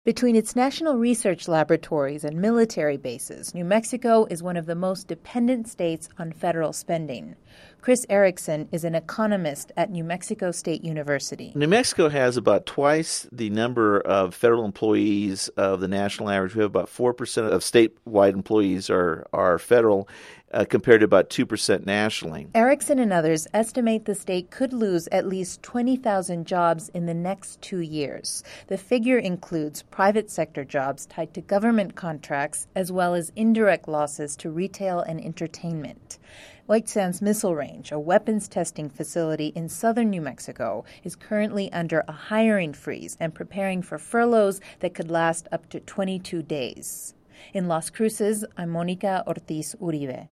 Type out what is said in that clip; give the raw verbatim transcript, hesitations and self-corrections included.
Between its national research laboratories and military bases, New Mexico is one of the most dependent states on federal spending. Chris Erickson is an economist at New Mexico State University. New Mexico has about twice the number of federal employees of the national average. We have about four percent of statewide employees are, are federal, uh, compared to about two percent nationally. Erickson and others estimate the state could lose at least twenty thousand jobs in the next two years. The figure includes private sector jobs tied to government contracts, as well as indirect losses to retail and entertainment. White Sands Missile Range, a weapons testing facility in southern New Mexico, is currently under a hiring freeze and preparing for furloughs that could last up to twenty-two days. In Las Cruces, I'm Monica Ortiz Uribe.